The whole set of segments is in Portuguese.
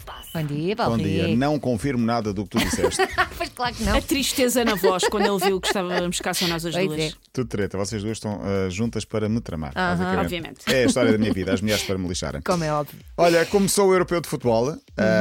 passa? Bom dia, Paulo Bom dia. Rico. Não confirmo nada do que tu disseste. Pois claro que não. A tristeza na voz quando ele viu que estávamos cá só nós as Pois duas. é. Tudo treta. Vocês duas estão juntas para me tramar. Aham. basicamente. Obviamente. É a história da minha vida, as mulheres para me lixarem. Como é óbvio. Olha, começou o Europeu de Futebol.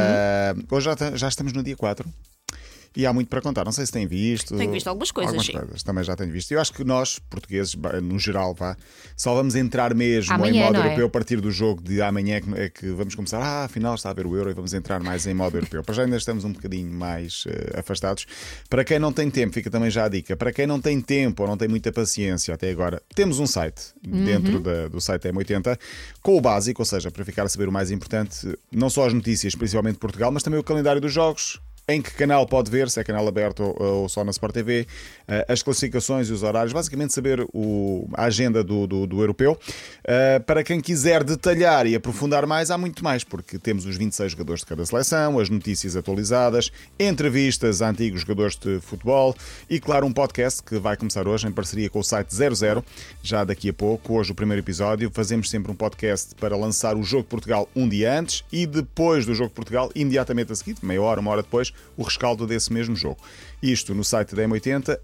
Hoje já estamos no dia 4. E há muito para contar. Não sei se têm visto. Tenho visto algumas coisas, sim. Também já tenho visto. Eu acho que nós, portugueses, no geral, só vamos entrar mesmo Amanhã, em modo não é? europeu a partir do jogo de amanhã, é que vamos começar. Afinal está a ver o Euro e vamos entrar mais em modo europeu. Para já ainda estamos um bocadinho mais afastados. Para quem não tem tempo, fica também já a dica. Para quem não tem tempo ou não tem muita paciência até agora, temos um site dentro do site M80 com o básico, ou seja, para ficar a saber o mais importante, não só as notícias, principalmente de Portugal, mas também o calendário dos jogos. Em que canal pode ver, se é canal aberto ou só na Sport TV, as classificações e os horários, basicamente saber a agenda do europeu. Para quem quiser detalhar e aprofundar mais, há muito mais, porque temos os 26 jogadores de cada seleção, as notícias atualizadas, entrevistas a antigos jogadores de futebol e, claro, um podcast que vai começar hoje em parceria com o site 00, já daqui a pouco. Hoje o primeiro episódio, fazemos sempre um podcast para lançar o Jogo de Portugal um dia antes e depois do Jogo de Portugal, imediatamente a seguir, meia hora, uma hora depois, o rescaldo desse mesmo jogo. Isto no site da M80,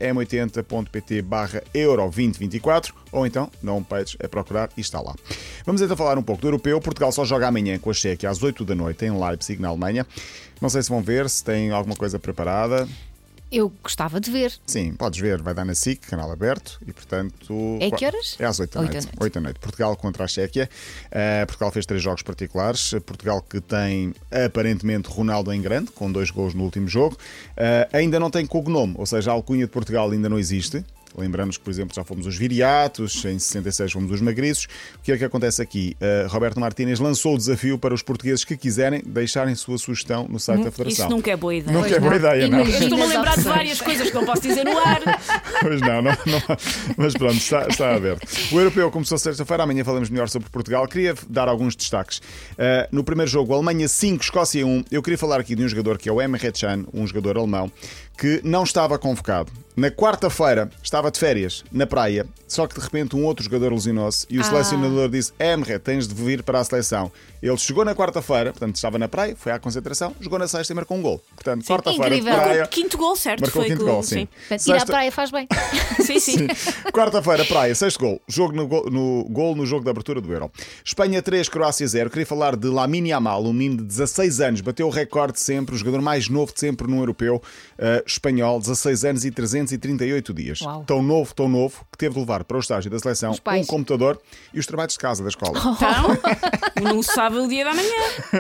m80.pt/Euro 2024, ou então na homepage é procurar e está lá. Vamos então falar um pouco do europeu. Portugal só joga amanhã com a Chequia às 8 da noite em Leipzig, na Alemanha. Não sei se vão ver, se têm alguma coisa preparada. Eu gostava de ver. Sim, podes ver, vai dar na SIC, canal aberto, e portanto... É que horas? É às 8 da noite. 8 da noite. Portugal contra a Chequia. Portugal fez 3 jogos particulares. Portugal que tem, aparentemente, Ronaldo em grande, com 2 gols no último jogo. Ainda não tem cognome, ou seja, a alcunha de Portugal ainda não existe. Lembramos que, por exemplo, já fomos os viriatos, em 66 fomos os magriços. O que é que acontece aqui? Roberto Martínez lançou o desafio para os portugueses que quiserem deixarem sua sugestão no site da Federação. Isso nunca é boa ideia. Nunca é boa ideia, não. Eu estou-me a lembrar de várias coisas que não posso dizer no ar. Pois não. Mas pronto, está aberto. O europeu começou sexta-feira, amanhã falamos melhor sobre Portugal. Queria dar alguns destaques. No primeiro jogo, Alemanha 5, Escócia 1. Eu queria falar aqui de um jogador que é o Emre Can, um jogador alemão, que não estava convocado. Na quarta-feira estava de férias na praia, só que de repente um outro jogador lesionou-se e o selecionador disse: Emre, tens de vir para a seleção. Ele chegou na quarta-feira, portanto estava na praia, foi à concentração, jogou na sexta e marcou um gol. Portanto, quarta-feira de incrível. praia. Quinto gol, certo? Marcou o Foi quinto gol, sim. Portanto, ir à praia faz bem. Sim. Quarta-feira, praia, sexto gol. Jogo no gol no jogo da abertura do Euro. Espanha 3, Croácia 0. Queria falar de Lamine Yamal, um menino de 16 anos. Bateu o recorde de sempre, o jogador mais novo de sempre num europeu espanhol, 16 anos e 338 dias. Uau. Tão novo, que teve de levar para o estágio da seleção um computador e os trabalhos de casa da escola. Então, não sabe o dia da manhã.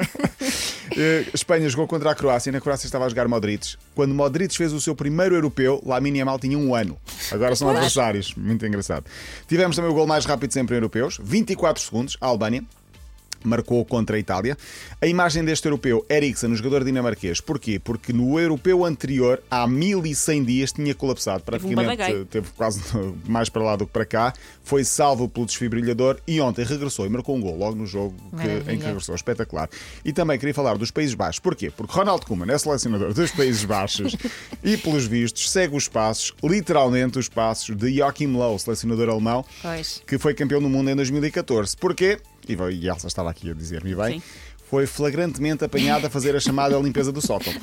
Espanha jogou contra a Croácia e na Croácia estava a jogar Modric. Quando Modric fez o seu primeiro europeu, Lamine Yamal tinha 1 ano. Agora são adversários. Muito engraçado. Tivemos também o gol mais rápido sempre em europeus, 24 segundos, a Albânia. Marcou contra a Itália. A imagem deste europeu, Eriksen, o jogador dinamarquês. Porquê? Porque no europeu anterior, há 1100 dias, tinha colapsado. Praticamente teve quase mais para lá do que para cá. Foi salvo pelo desfibrilhador e ontem regressou e marcou um gol logo no jogo em que regressou. Espetacular. E também queria falar dos Países Baixos. Porquê? Porque Ronald Koeman é selecionador dos Países Baixos e, pelos vistos, segue os passos, literalmente os passos, de Joachim Löw, selecionador alemão, que foi campeão do mundo em 2014. Porquê? E Elsa estava aqui a dizer-me bem. Sim. Foi flagrantemente apanhada a fazer a chamada limpeza do sótão.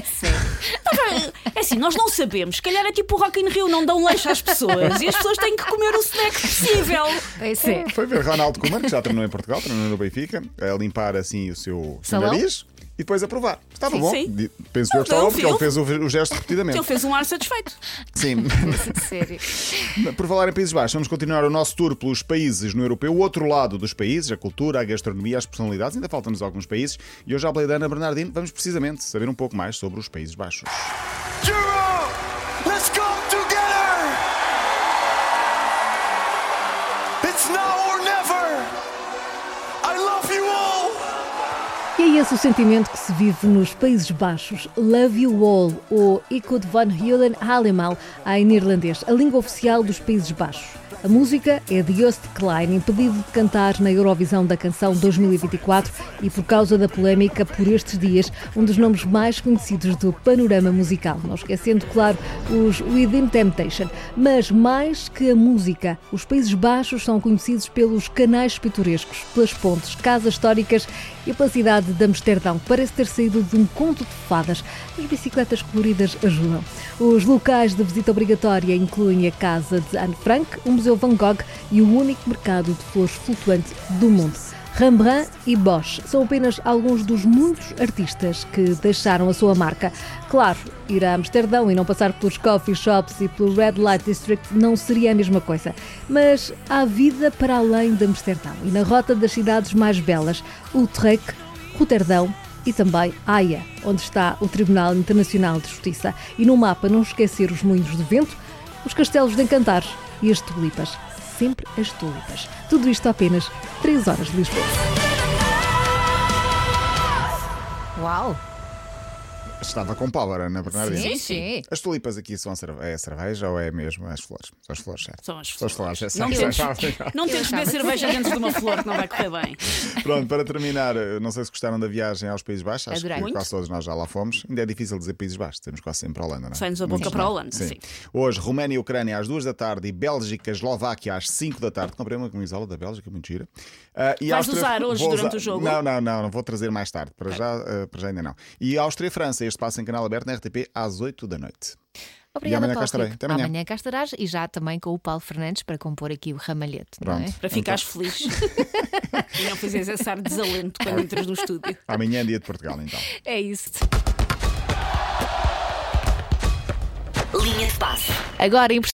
É assim, nós não sabemos. Se calhar é tipo o Rock in Rio, não dão lanche às pessoas e as pessoas têm que comer o snack possível. Foi ver Ronald Koeman, que já treinou em Portugal, treinou no Benfica, a limpar assim o seu nariz e depois a provar. Estava bom. Sim. Penso eu que estava bom, porque ele fez o gesto repetidamente. Ele fez um ar satisfeito. Sim. Sério. Por falar em Países Baixos, vamos continuar o nosso tour pelos países no europeu, o outro lado dos países, a cultura, a gastronomia, as personalidades. Ainda faltam-nos alguns países. E hoje, à Blade Ana Bernardino, vamos precisamente saber um pouco mais sobre os Países Baixos. Euro! Let's go together! It's now or never! I love you all! E é esse o sentimento que se vive nos Países Baixos. Love you all, ou Ik houd van jullie allemaal, em neerlandês, a língua oficial dos Países Baixos. A música é de Joost Klein, impedido de cantar na Eurovisão da Canção 2024 e por causa da polémica por estes dias, um dos nomes mais conhecidos do panorama musical. Não esquecendo, claro, os Within Temptation. Mas mais que a música, os Países Baixos são conhecidos pelos canais pitorescos, pelas pontes, casas históricas e pela cidade de Amsterdão, que parece ter saído de um conto de fadas. As bicicletas coloridas ajudam. Os locais de visita obrigatória incluem a casa de Anne Frank, o Museu Van Gogh e o único mercado de flores flutuante do mundo. Rembrandt e Bosch são apenas alguns dos muitos artistas que deixaram a sua marca. Claro, ir a Amsterdão e não passar pelos coffee shops e pelo Red Light District não seria a mesma coisa. Mas há vida para além de Amsterdão e na rota das cidades mais belas, Utrecht, Roterdão e também Haia, onde está o Tribunal Internacional de Justiça. E no mapa não esquecer os moinhos de vento, os castelos de Encantares e as tulipas. Sempre as tulipas. Tudo isto a apenas 3 horas de Lisboa. Uau! Estava com power, Ana Bernardina. Sim, Sim, sim. As tulipas aqui são a cerveja ou é mesmo as flores? São as flores, certo? São as São as flores, é Não certo. tentes, não tentes beber achava que cerveja dentro de uma flor que não vai correr bem. Pronto, para terminar, não sei se gostaram da viagem aos Países Baixos. Acho Adorei. que Muito. quase todos nós já lá fomos. Ainda é difícil dizer Países Baixos, temos quase sempre a Holanda, não é? Sai-nos a boca Muito para a bem. Holanda, sim. Hoje, Roménia e Ucrânia às 2 da tarde e Bélgica, Eslováquia às 5 da tarde. Comprei uma camisola da Bélgica, muito gira. E Vais Áustria- usar hoje vou durante o jogo? Não, vou trazer mais tarde. Para já ainda não. E Áustria e França, este passa em canal aberto na RTP às 8 da noite. Obrigada, amanhã cá Paulo estarei. Rico. Até amanhã. Amanhã cá estarás e já também com o Paulo Fernandes para compor aqui o ramalhete. Não é? Pronto. Para ficares feliz e não fizeres esse ar de desalento quando entras no estúdio. Amanhã é dia de Portugal, então. É isso. Linha de passe. Agora,